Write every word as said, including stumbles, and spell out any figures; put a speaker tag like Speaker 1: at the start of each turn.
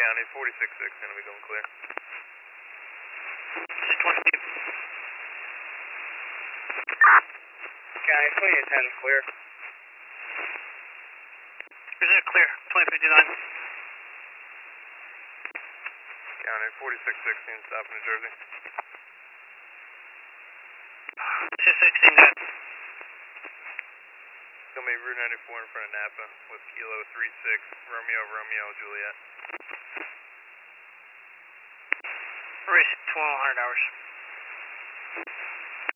Speaker 1: County, forty-six six, gonna be going clear.
Speaker 2: six twenty-two.
Speaker 3: County, twenty-eight ten is clear.
Speaker 2: Is it clear? twenty fifty-nine.
Speaker 1: County, forty-six sixteen, stop in New Jersey.
Speaker 2: six sixteen dead.
Speaker 1: Gonna be Route ninety-four in front of Napa with Kilo three six, Romeo, Romeo, Juliet.
Speaker 2: Race twelve hundred hours.